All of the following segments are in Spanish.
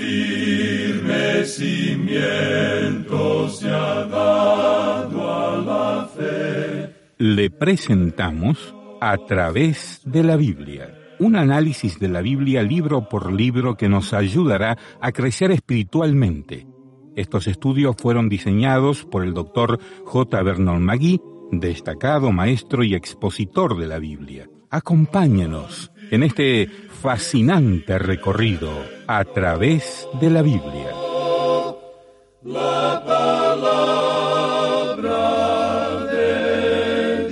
firme cimiento se ha dado a la fe. Le presentamos A través de la Biblia, un análisis de la Biblia libro por libro que nos ayudará a crecer espiritualmente. Estos estudios fueron diseñados por el Dr. J. Vernon McGee, destacado maestro y expositor de la Biblia. Acompáñenos en este fascinante recorrido a través de la Biblia. La palabra de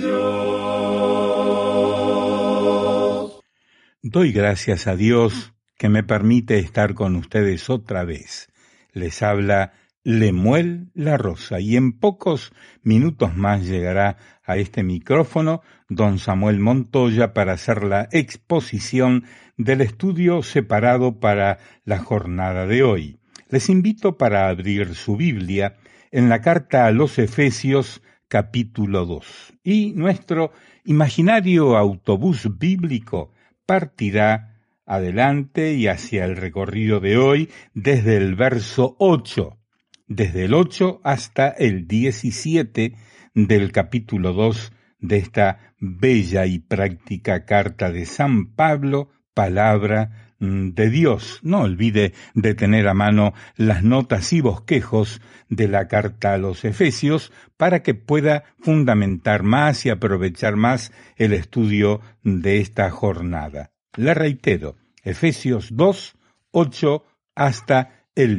Dios. Doy gracias a Dios que me permite estar con ustedes otra vez. Les habla Lemuel La Rosa y en pocos minutos más llegará a este micrófono don Samuel Montoya para hacer la exposición del estudio separado para la jornada de hoy. Les invito para abrir su Biblia en la carta a los Efesios capítulo 2 y nuestro imaginario autobús bíblico partirá adelante y hacia el recorrido de hoy desde el verso 8. Desde el 8 hasta el 17 del capítulo 2 de esta bella y práctica carta de San Pablo, palabra de Dios. No olvide de tener a mano las notas y bosquejos de la carta a los Efesios para que pueda fundamentar más y aprovechar más el estudio de esta jornada. Le reitero, Efesios 2, 8 hasta el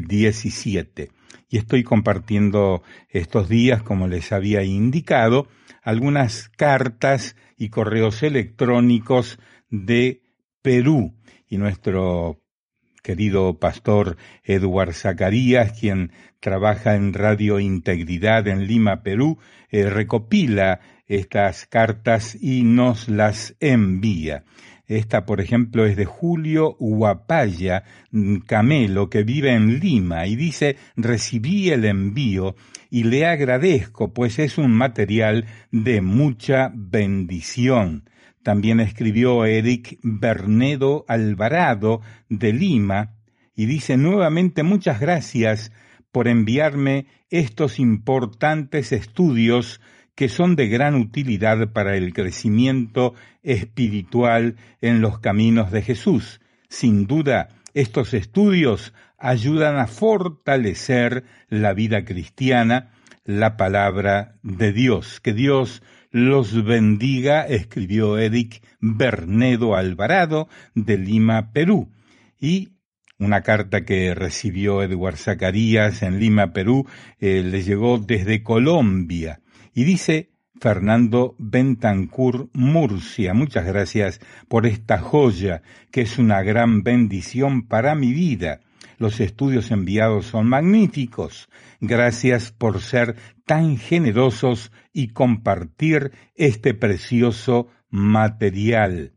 17. Y estoy compartiendo estos días, como les había indicado, algunas cartas y correos electrónicos de Perú. Y nuestro querido pastor Edward Zacarías, quien trabaja en Radio Integridad en Lima, Perú, recopila estas cartas y nos las envía. Esta, por ejemplo, es de Julio Huapaya Camelo, que vive en Lima, y dice: recibí el envío y le agradezco, pues es un material de mucha bendición. También escribió Eric Bernedo Alvarado de Lima, y dice nuevamente: muchas gracias por enviarme estos importantes estudios que son de gran utilidad para el crecimiento espiritual en los caminos de Jesús. Sin duda, estos estudios ayudan a fortalecer la vida cristiana, la palabra de Dios. Que Dios los bendiga, escribió Eric Bernedo Alvarado de Lima, Perú. Y una carta que recibió Edward Zacarías en Lima, Perú, le llegó desde Colombia. Y dice Fernando Bentancur Murcia: muchas gracias por esta joya, que es una gran bendición para mi vida. Los estudios enviados son magníficos. Gracias por ser tan generosos y compartir este precioso material.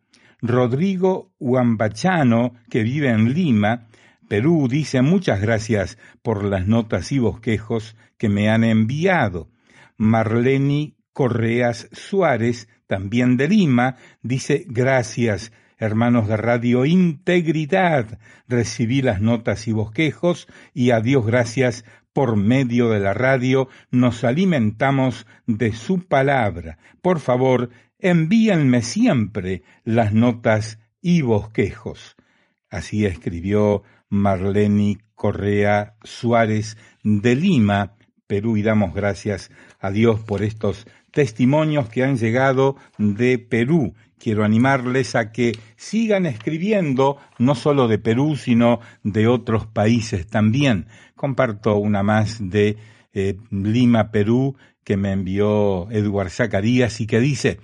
Rodrigo Huambachano, que vive en Lima, Perú, dice: muchas gracias por las notas y bosquejos que me han enviado. Marleni Correas Suárez, también de Lima, dice: gracias, hermanos de Radio Integridad. Recibí las notas y bosquejos y a Dios gracias, por medio de la radio nos alimentamos de su palabra. Por favor, envíenme siempre las notas y bosquejos. Así escribió Marleni Correa Suárez de Lima, Perú, y damos gracias a Dios por estos testimonios que han llegado de Perú. Quiero animarles a que sigan escribiendo, no solo de Perú, sino de otros países también. Comparto una más de Lima, Perú, que me envió Edward Zacarías y que dice: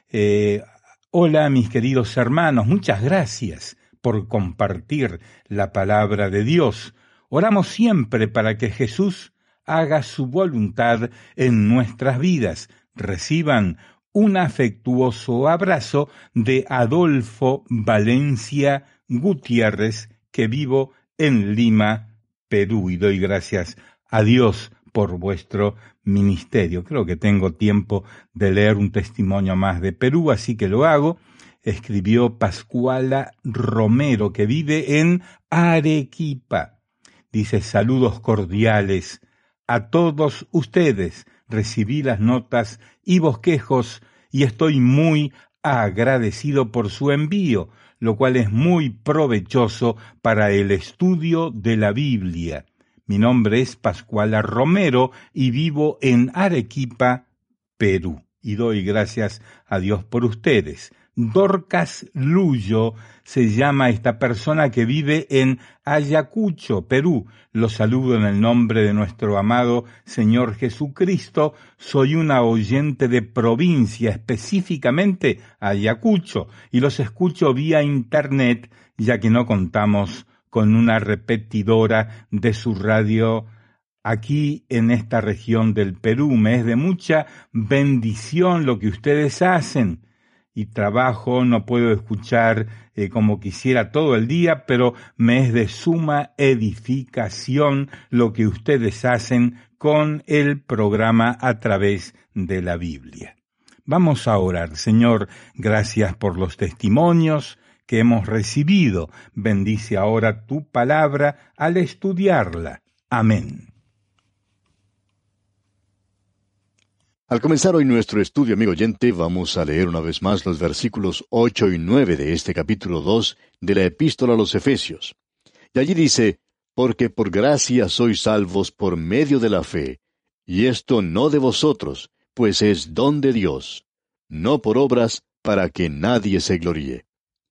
hola, mis queridos hermanos, muchas gracias por compartir la palabra de Dios. Oramos siempre para que Jesús haga su voluntad en nuestras vidas. Reciban un afectuoso abrazo de Adolfo Valencia Gutiérrez, que vivo en Lima, Perú, y doy gracias a Dios por vuestro ministerio. Creo que tengo tiempo de leer un testimonio más de Perú, así que lo hago. Escribió Pascuala Romero, que vive en Arequipa. Dice: saludos cordiales a todos ustedes. Recibí las notas y bosquejos y estoy muy agradecido por su envío, lo cual es muy provechoso para el estudio de la Biblia. Mi nombre es Pascuala Romero y vivo en Arequipa, Perú. Y doy gracias a Dios por ustedes. Dorcas Luyo se llama esta persona que vive en Ayacucho, Perú. Los saludo en el nombre de nuestro amado Señor Jesucristo. Soy una oyente de provincia, específicamente Ayacucho, y los escucho vía internet, ya que no contamos con una repetidora de su radio aquí en esta región del Perú. Me es de mucha bendición lo que ustedes hacen. Y trabajo, no puedo escuchar como quisiera todo el día, pero me es de suma edificación lo que ustedes hacen con el programa A Través de la Biblia. Vamos a orar. Señor, gracias por los testimonios que hemos recibido. Bendice ahora tu palabra al estudiarla. Amén. Al comenzar hoy nuestro estudio, amigo oyente, vamos a leer una vez más los versículos 8 y 9 de este capítulo 2 de la Epístola a los Efesios. Y allí dice: porque por gracia sois salvos por medio de la fe, y esto no de vosotros, pues es don de Dios, no por obras, para que nadie se gloríe.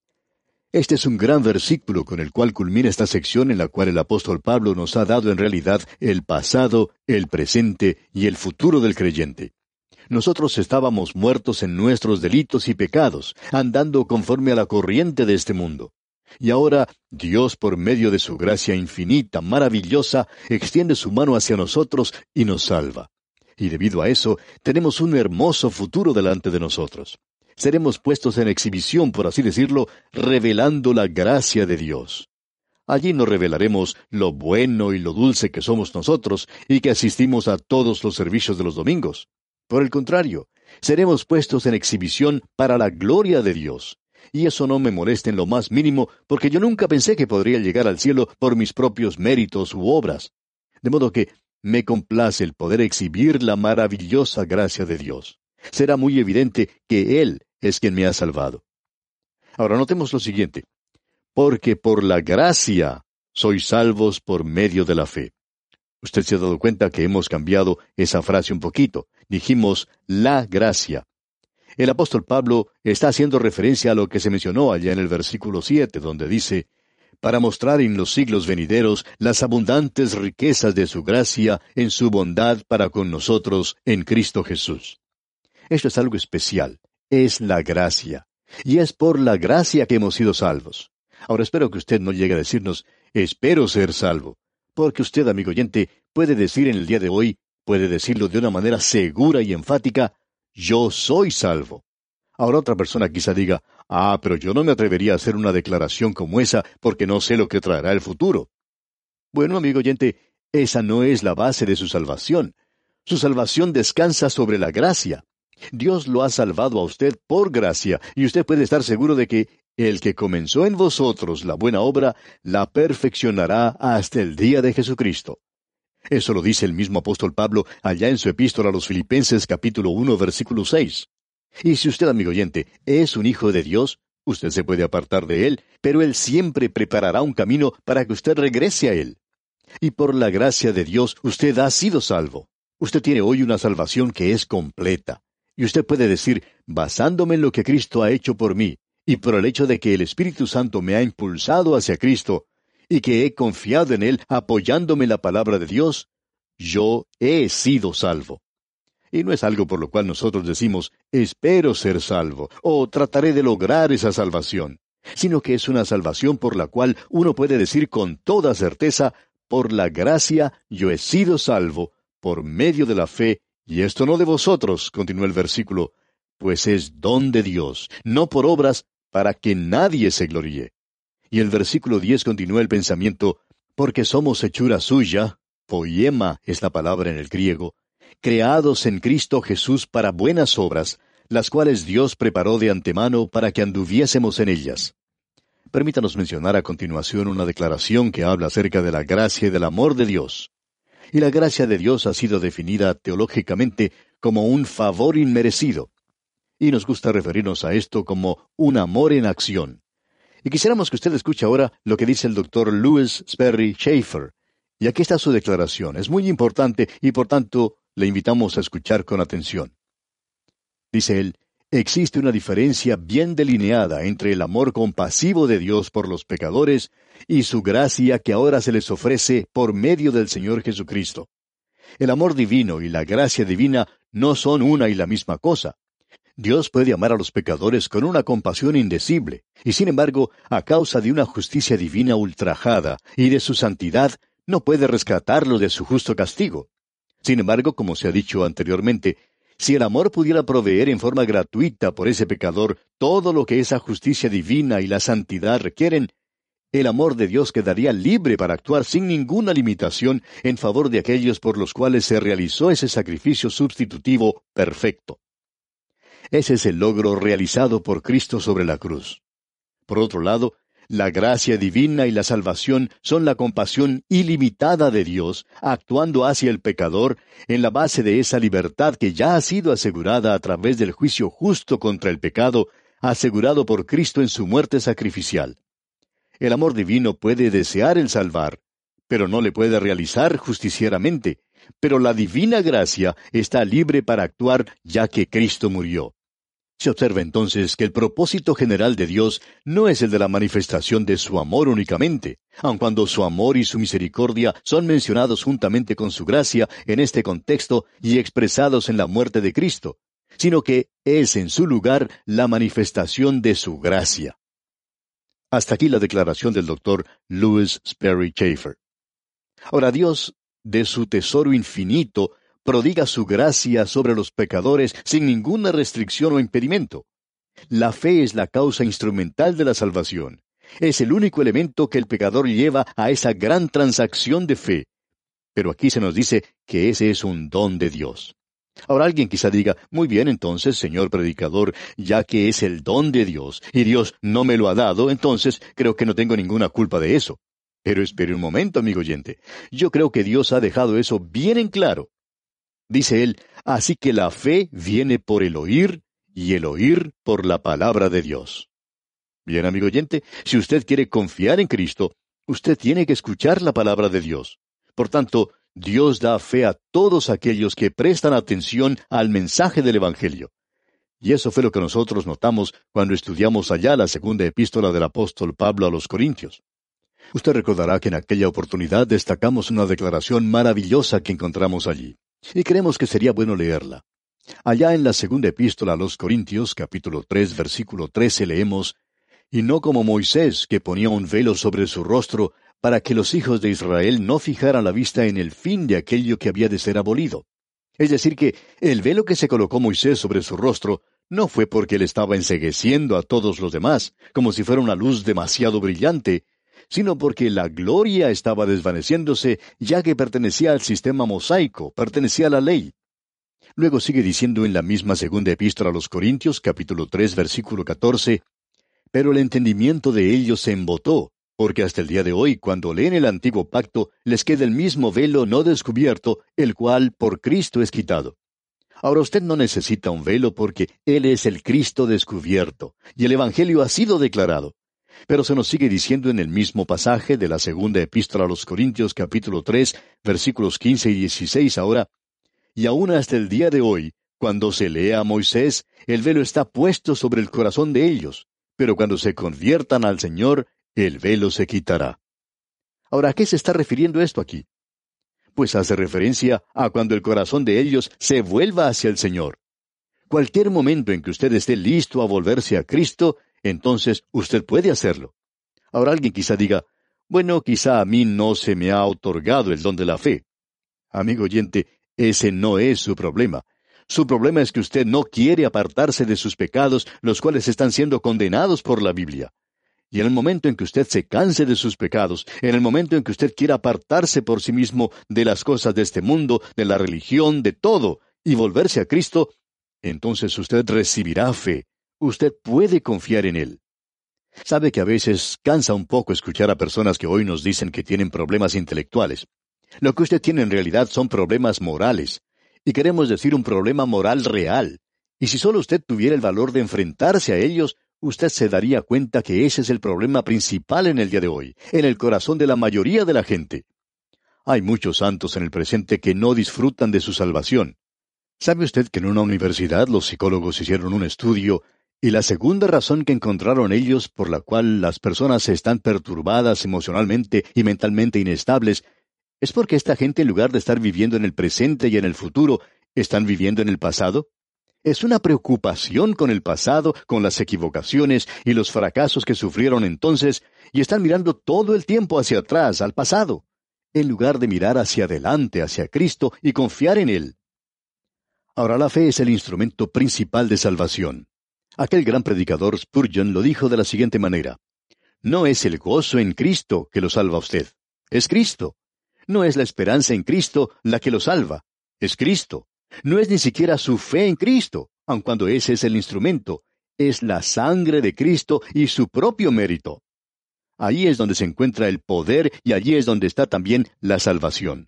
Este es un gran versículo con el cual culmina esta sección en la cual el apóstol Pablo nos ha dado en realidad el pasado, el presente y el futuro del creyente. Nosotros estábamos muertos en nuestros delitos y pecados, andando conforme a la corriente de este mundo. Y ahora Dios, por medio de su gracia infinita, maravillosa, extiende su mano hacia nosotros y nos salva. Y debido a eso, tenemos un hermoso futuro delante de nosotros. Seremos puestos en exhibición, por así decirlo, revelando la gracia de Dios. Allí nos revelaremos lo bueno y lo dulce que somos nosotros y que asistimos a todos los servicios de los domingos. Por el contrario, seremos puestos en exhibición para la gloria de Dios. Y eso no me molesta en lo más mínimo, porque yo nunca pensé que podría llegar al cielo por mis propios méritos u obras. De modo que me complace el poder exhibir la maravillosa gracia de Dios. Será muy evidente que Él es quien me ha salvado. Ahora notemos lo siguiente: porque por la gracia sois salvos por medio de la fe. Usted se ha dado cuenta que hemos cambiado esa frase un poquito. Dijimos la gracia. El apóstol Pablo está haciendo referencia a lo que se mencionó allá en el versículo 7, donde dice: para mostrar en los siglos venideros las abundantes riquezas de su gracia en su bondad para con nosotros en Cristo Jesús. Esto es algo especial. Es la gracia. Y es por la gracia que hemos sido salvos. Ahora espero que usted no llegue a decirnos: espero ser salvo. Porque usted, amigo oyente, puede decir en el día de hoy, puede decirlo de una manera segura y enfática: yo soy salvo. Ahora otra persona quizá diga: pero yo no me atrevería a hacer una declaración como esa porque no sé lo que traerá el futuro. Bueno, amigo oyente, esa no es la base de su salvación. Su salvación descansa sobre la gracia. Dios lo ha salvado a usted por gracia, y usted puede estar seguro de que el que comenzó en vosotros la buena obra, la perfeccionará hasta el día de Jesucristo. Eso lo dice el mismo apóstol Pablo allá en su epístola a los Filipenses capítulo 1 versículo 6. Y si usted, amigo oyente, es un hijo de Dios, usted se puede apartar de Él, pero Él siempre preparará un camino para que usted regrese a Él. Y por la gracia de Dios, usted ha sido salvo. Usted tiene hoy una salvación que es completa. Y usted puede decir: basándome en lo que Cristo ha hecho por mí, y por el hecho de que el Espíritu Santo me ha impulsado hacia Cristo, y que he confiado en Él apoyándome en la palabra de Dios, yo he sido salvo. Y no es algo por lo cual nosotros decimos: espero ser salvo, o trataré de lograr esa salvación, sino que es una salvación por la cual uno puede decir con toda certeza: por la gracia yo he sido salvo, por medio de la fe, y esto no de vosotros, continúa el versículo, pues es don de Dios, no por obras, para que nadie se gloríe. Y el versículo 10 continúa el pensamiento: porque somos hechura suya, poiema es la palabra en el griego, creados en Cristo Jesús para buenas obras, las cuales Dios preparó de antemano para que anduviésemos en ellas. Permítanos mencionar a continuación una declaración que habla acerca de la gracia y del amor de Dios. Y la gracia de Dios ha sido definida teológicamente como un favor inmerecido. Y nos gusta referirnos a esto como un amor en acción. Y quisiéramos que usted escuche ahora lo que dice el doctor Lewis Sperry Chafer. Y aquí está su declaración. Es muy importante y por tanto le invitamos a escuchar con atención. Dice él, existe una diferencia bien delineada entre el amor compasivo de Dios por los pecadores y su gracia que ahora se les ofrece por medio del Señor Jesucristo. El amor divino y la gracia divina no son una y la misma cosa. Dios puede amar a los pecadores con una compasión indecible, y sin embargo, a causa de una justicia divina ultrajada y de su santidad, no puede rescatarlo de su justo castigo. Sin embargo, como se ha dicho anteriormente, si el amor pudiera proveer en forma gratuita por ese pecador todo lo que esa justicia divina y la santidad requieren, el amor de Dios quedaría libre para actuar sin ninguna limitación en favor de aquellos por los cuales se realizó ese sacrificio sustitutivo perfecto. Ese es el logro realizado por Cristo sobre la cruz. Por otro lado, la gracia divina y la salvación son la compasión ilimitada de Dios, actuando hacia el pecador en la base de esa libertad que ya ha sido asegurada a través del juicio justo contra el pecado, asegurado por Cristo en su muerte sacrificial. El amor divino puede desear el salvar, pero no le puede realizar justicieramente. Pero la divina gracia está libre para actuar ya que Cristo murió. Se observa entonces que el propósito general de Dios no es el de la manifestación de su amor únicamente, aun cuando su amor y su misericordia son mencionados juntamente con su gracia en este contexto y expresados en la muerte de Cristo, sino que es en su lugar la manifestación de su gracia. Hasta aquí la declaración del doctor Lewis Sperry Chafer. Ahora Dios, de su tesoro infinito, prodiga su gracia sobre los pecadores sin ninguna restricción o impedimento. La fe es la causa instrumental de la salvación. Es el único elemento que el pecador lleva a esa gran transacción de fe. Pero aquí se nos dice que ese es un don de Dios. Ahora alguien quizá diga, muy bien entonces, señor predicador, ya que es el don de Dios y Dios no me lo ha dado, entonces creo que no tengo ninguna culpa de eso. Pero espere un momento, amigo oyente. Yo creo que Dios ha dejado eso bien en claro. Dice él, así que la fe viene por el oír, y el oír por la palabra de Dios. Bien, amigo oyente, si usted quiere confiar en Cristo, usted tiene que escuchar la palabra de Dios. Por tanto, Dios da fe a todos aquellos que prestan atención al mensaje del Evangelio. Y eso fue lo que nosotros notamos cuando estudiamos allá la segunda epístola del apóstol Pablo a los Corintios. Usted recordará que en aquella oportunidad destacamos una declaración maravillosa que encontramos allí. Y creemos que sería bueno leerla. Allá en la segunda epístola a los Corintios, capítulo 3, versículo 13, leemos, «Y no como Moisés, que ponía un velo sobre su rostro, para que los hijos de Israel no fijaran la vista en el fin de aquello que había de ser abolido». Es decir que el velo que se colocó Moisés sobre su rostro no fue porque él estaba encegueciendo a todos los demás, como si fuera una luz demasiado brillante, sino porque la gloria estaba desvaneciéndose, ya que pertenecía al sistema mosaico, pertenecía a la ley. Luego sigue diciendo en la misma segunda epístola a los Corintios, capítulo 3, versículo 14, «Pero el entendimiento de ellos se embotó, porque hasta el día de hoy, cuando leen el antiguo pacto, les queda el mismo velo no descubierto, el cual por Cristo es quitado». Ahora usted no necesita un velo porque Él es el Cristo descubierto, y el Evangelio ha sido declarado. Pero se nos sigue diciendo en el mismo pasaje de la segunda epístola a los Corintios capítulo 3, versículos 15 y 16 ahora, «Y aún hasta el día de hoy, cuando se lee a Moisés, el velo está puesto sobre el corazón de ellos, pero cuando se conviertan al Señor, el velo se quitará». Ahora, ¿a qué se está refiriendo esto aquí? Pues hace referencia a cuando el corazón de ellos se vuelva hacia el Señor. Cualquier momento en que usted esté listo a volverse a Cristo, entonces usted puede hacerlo. Ahora alguien quizá diga, bueno, quizá a mí no se me ha otorgado el don de la fe. Amigo oyente, ese no es su problema. Su problema es que usted no quiere apartarse de sus pecados, los cuales están siendo condenados por la Biblia. Y en el momento en que usted se canse de sus pecados, en el momento en que usted quiera apartarse por sí mismo de las cosas de este mundo, de la religión, de todo, y volverse a Cristo, entonces usted recibirá fe. Usted puede confiar en Él. Sabe que a veces cansa un poco escuchar a personas que hoy nos dicen que tienen problemas intelectuales. Lo que usted tiene en realidad son problemas morales. Y queremos decir un problema moral real. Y si solo usted tuviera el valor de enfrentarse a ellos, usted se daría cuenta que ese es el problema principal en el día de hoy, en el corazón de la mayoría de la gente. Hay muchos santos en el presente que no disfrutan de su salvación. ¿Sabe usted que en una universidad los psicólogos hicieron un estudio y la segunda razón que encontraron ellos por la cual las personas están perturbadas emocionalmente y mentalmente inestables es porque esta gente, en lugar de estar viviendo en el presente y en el futuro, están viviendo en el pasado? Es una preocupación con el pasado, con las equivocaciones y los fracasos que sufrieron entonces, y están mirando todo el tiempo hacia atrás, al pasado, en lugar de mirar hacia adelante, hacia Cristo y confiar en Él. Ahora, la fe es el instrumento principal de salvación. Aquel gran predicador Spurgeon lo dijo de la siguiente manera: no es el gozo en Cristo que lo salva a usted, es Cristo. No es la esperanza en Cristo la que lo salva, es Cristo. No es ni siquiera su fe en Cristo, aun cuando ese es el instrumento, es la sangre de Cristo y su propio mérito. Allí es donde se encuentra el poder y allí es donde está también la salvación.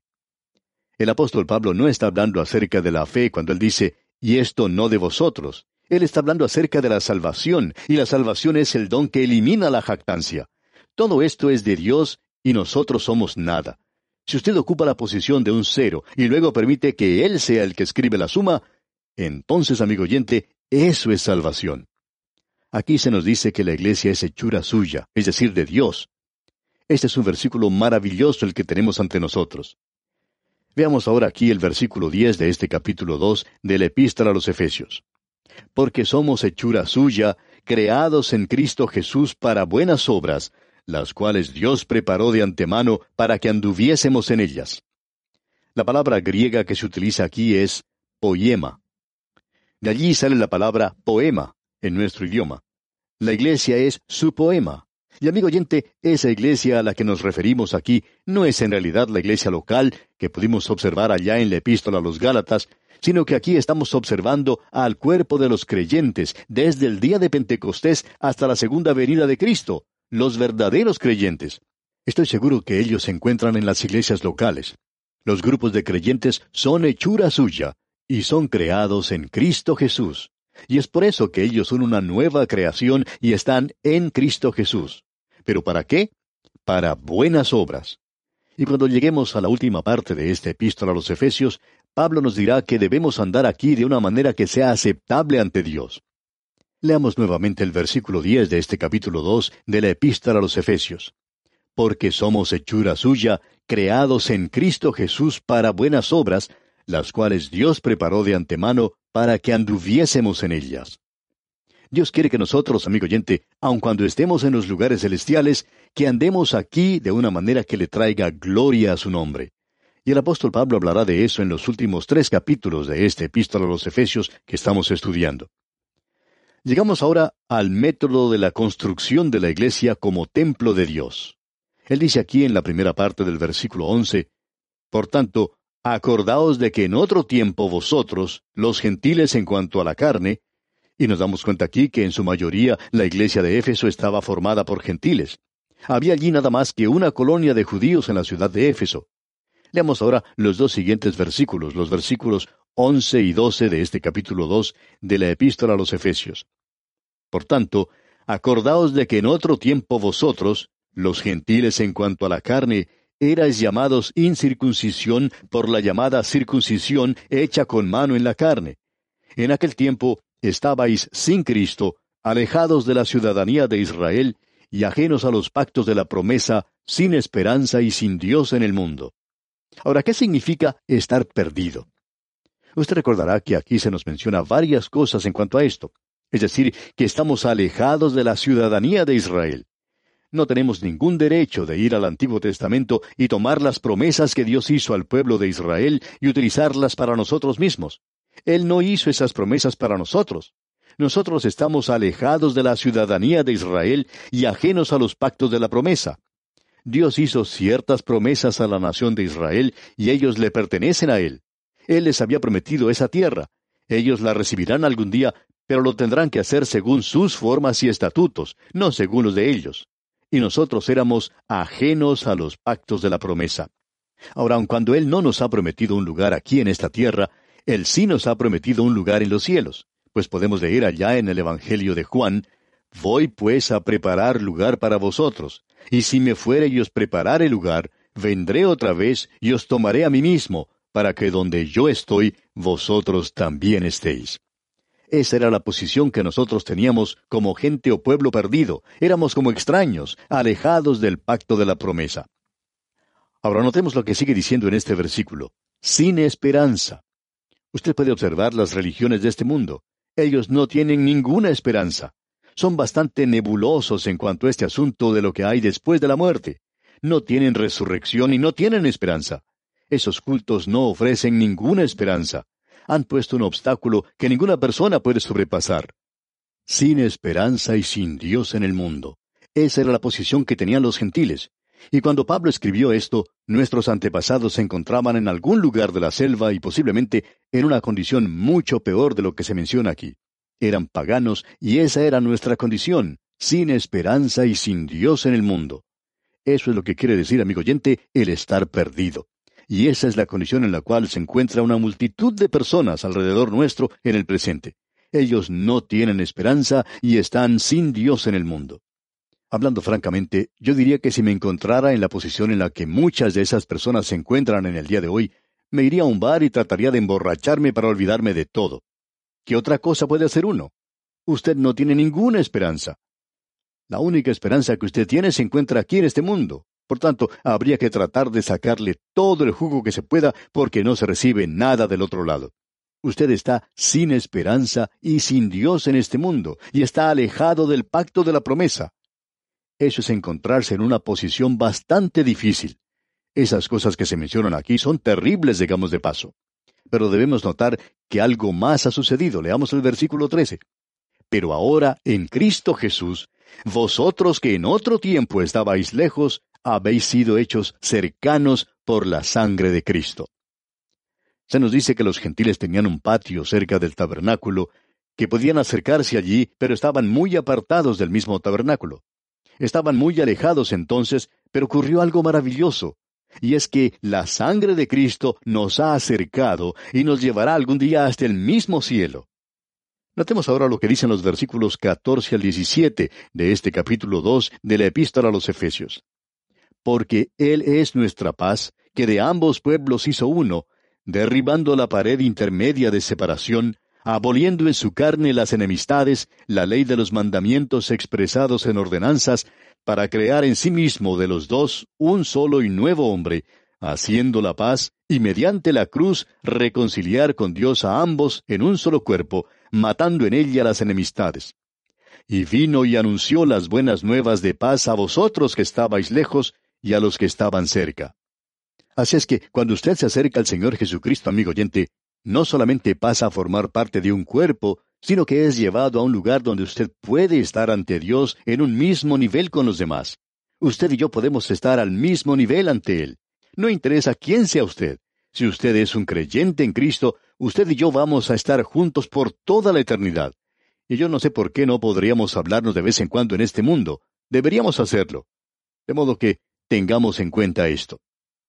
El apóstol Pablo no está hablando acerca de la fe cuando él dice, y esto no de vosotros. Él está hablando acerca de la salvación, y la salvación es el don que elimina la jactancia. Todo esto es de Dios y nosotros somos nada. Si usted ocupa la posición de un cero y luego permite que Él sea el que escribe la suma, entonces, amigo oyente, eso es salvación. Aquí se nos dice que la iglesia es hechura suya, es decir, de Dios. Este es un versículo maravilloso el que tenemos ante nosotros. Veamos ahora aquí el versículo 10 de este capítulo 2 de la Epístola a los Efesios. Porque somos hechura suya, creados en Cristo Jesús para buenas obras, las cuales Dios preparó de antemano para que anduviésemos en ellas. La palabra griega que se utiliza aquí es poiema. De allí sale la palabra poema en nuestro idioma. La iglesia es su poema. Y amigo oyente, esa iglesia a la que nos referimos aquí no es en realidad la iglesia local que pudimos observar allá en la Epístola a los Gálatas, sino que aquí estamos observando al cuerpo de los creyentes desde el día de Pentecostés hasta la segunda venida de Cristo, los verdaderos creyentes. Estoy seguro que ellos se encuentran en las iglesias locales. Los grupos de creyentes son hechura suya y son creados en Cristo Jesús. Y es por eso que ellos son una nueva creación y están en Cristo Jesús. ¿Pero para qué? Para buenas obras. Y cuando lleguemos a la última parte de esta epístola a los Efesios, Pablo nos dirá que debemos andar aquí de una manera que sea aceptable ante Dios. Leamos nuevamente el versículo 10 de este capítulo 2 de la epístola a los Efesios. Porque somos hechura suya, creados en Cristo Jesús para buenas obras, las cuales Dios preparó de antemano para que anduviésemos en ellas. Dios quiere que nosotros, amigo oyente, aun cuando estemos en los lugares celestiales, que andemos aquí de una manera que le traiga gloria a su nombre. Y el apóstol Pablo hablará de eso en los últimos 3 capítulos de esta epístola a los Efesios que estamos estudiando. Llegamos ahora al método de la construcción de la iglesia como templo de Dios. Él dice aquí en la primera parte del versículo 11, Por tanto, acordaos de que en otro tiempo vosotros, los gentiles en cuanto a la carne, y nos damos cuenta aquí que en su mayoría la iglesia de Éfeso estaba formada por gentiles. Había allí nada más que una colonia de judíos en la ciudad de Éfeso. Leamos ahora los 2 siguientes versículos, los versículos 11 y 12 de este capítulo 2 de la Epístola a los Efesios. Por tanto, acordaos de que en otro tiempo vosotros, los gentiles en cuanto a la carne, erais llamados incircuncisión por la llamada circuncisión hecha con mano en la carne. En aquel tiempo estabais sin Cristo, alejados de la ciudadanía de Israel y ajenos a los pactos de la promesa, sin esperanza y sin Dios en el mundo. Ahora, ¿qué significa estar perdido? Usted recordará que aquí se nos menciona varias cosas en cuanto a esto. Es decir, que estamos alejados de la ciudadanía de Israel. No tenemos ningún derecho de ir al Antiguo Testamento y tomar las promesas que Dios hizo al pueblo de Israel y utilizarlas para nosotros mismos. Él no hizo esas promesas para nosotros. Nosotros estamos alejados de la ciudadanía de Israel y ajenos a los pactos de la promesa. Dios hizo ciertas promesas a la nación de Israel y ellos le pertenecen a Él. Él les había prometido esa tierra. Ellos la recibirán algún día, pero lo tendrán que hacer según sus formas y estatutos, no según los de ellos. Y nosotros éramos ajenos a los pactos de la promesa. Ahora, aun cuando Él no nos ha prometido un lugar aquí en esta tierra, Él sí nos ha prometido un lugar en los cielos. Pues podemos leer allá en el Evangelio de Juan: «Voy pues a preparar lugar para vosotros, y si me fuere y os preparare lugar, vendré otra vez y os tomaré a mí mismo, para que donde yo estoy, vosotros también estéis». Esa era la posición que nosotros teníamos como gente o pueblo perdido. Éramos como extraños, alejados del pacto de la promesa. Ahora notemos lo que sigue diciendo en este versículo: sin esperanza. Usted puede observar las religiones de este mundo. Ellos no tienen ninguna esperanza. Son bastante nebulosos en cuanto a este asunto de lo que hay después de la muerte. No tienen resurrección y no tienen esperanza. Esos cultos no ofrecen ninguna esperanza. Han puesto un obstáculo que ninguna persona puede sobrepasar. Sin esperanza y sin Dios en el mundo. Esa era la posición que tenían los gentiles. Y cuando Pablo escribió esto, nuestros antepasados se encontraban en algún lugar de la selva y posiblemente en una condición mucho peor de lo que se menciona aquí. Eran paganos y esa era nuestra condición, sin esperanza y sin Dios en el mundo. Eso es lo que quiere decir, amigo oyente, el estar perdido. Y esa es la condición en la cual se encuentra una multitud de personas alrededor nuestro en el presente. Ellos no tienen esperanza y están sin Dios en el mundo. Hablando francamente, yo diría que si me encontrara en la posición en la que muchas de esas personas se encuentran en el día de hoy, me iría a un bar y trataría de emborracharme para olvidarme de todo. ¿Qué otra cosa puede hacer uno? Usted no tiene ninguna esperanza. La única esperanza que usted tiene se encuentra aquí en este mundo. Por tanto, habría que tratar de sacarle todo el jugo que se pueda, porque no se recibe nada del otro lado. Usted está sin esperanza y sin Dios en este mundo, y está alejado del pacto de la promesa. Eso es encontrarse en una posición bastante difícil. Esas cosas que se mencionan aquí son terribles, digamos de paso. Pero debemos notar que algo más ha sucedido. Leamos el versículo 13. Pero ahora, en Cristo Jesús, vosotros que en otro tiempo estabais lejos, habéis sido hechos cercanos por la sangre de Cristo. Se nos dice que los gentiles tenían un patio cerca del tabernáculo, que podían acercarse allí, pero estaban muy apartados del mismo tabernáculo. Estaban muy alejados entonces, pero ocurrió algo maravilloso, y es que la sangre de Cristo nos ha acercado y nos llevará algún día hasta el mismo cielo. Notemos ahora lo que dicen los versículos 14 al 17 de este capítulo 2 de la Epístola a los Efesios. Porque Él es nuestra paz, que de ambos pueblos hizo uno, derribando la pared intermedia de separación, aboliendo en su carne las enemistades, la ley de los mandamientos expresados en ordenanzas, para crear en sí mismo de los dos un solo y nuevo hombre, haciendo la paz, y mediante la cruz reconciliar con Dios a ambos en un solo cuerpo, matando en ella las enemistades. Y vino y anunció las buenas nuevas de paz a vosotros que estabais lejos, y a los que estaban cerca. Así es que, cuando usted se acerca al Señor Jesucristo, amigo oyente, no solamente pasa a formar parte de un cuerpo, sino que es llevado a un lugar donde usted puede estar ante Dios en un mismo nivel con los demás. Usted y yo podemos estar al mismo nivel ante Él. No interesa quién sea usted. Si usted es un creyente en Cristo, usted y yo vamos a estar juntos por toda la eternidad. Y yo no sé por qué no podríamos hablarnos de vez en cuando en este mundo. Deberíamos hacerlo. De modo que tengamos en cuenta esto.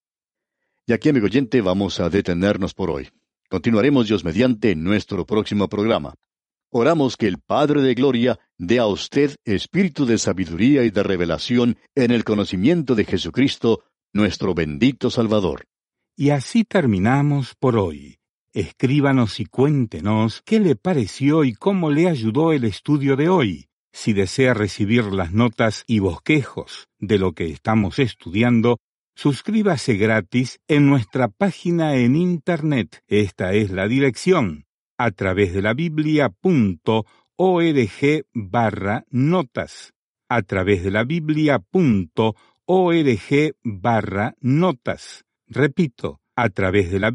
Y aquí, amigo oyente, vamos a detenernos por hoy. Continuaremos Dios mediante en nuestro próximo programa. Oramos que el Padre de Gloria dé a usted espíritu de sabiduría y de revelación en el conocimiento de Jesucristo, nuestro bendito Salvador. Y así terminamos por hoy. Escríbanos y cuéntenos qué le pareció y cómo le ayudó el estudio de hoy. Si desea recibir las notas y bosquejos de lo que estamos estudiando, suscríbase gratis en nuestra página en Internet. Esta es la dirección: a través de la Biblia.org/notas. A través de la Biblia.org/notas. Repito, a través de la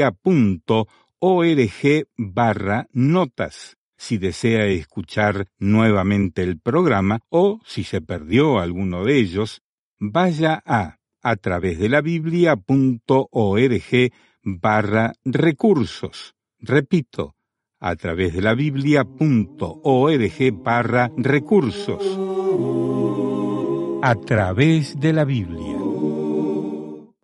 Biblia.org/notas. Si desea escuchar nuevamente el programa o si se perdió alguno de ellos, vaya a través de la Biblia.org/recursos. Repito, a través de la biblia.org/recursos. A través de la Biblia.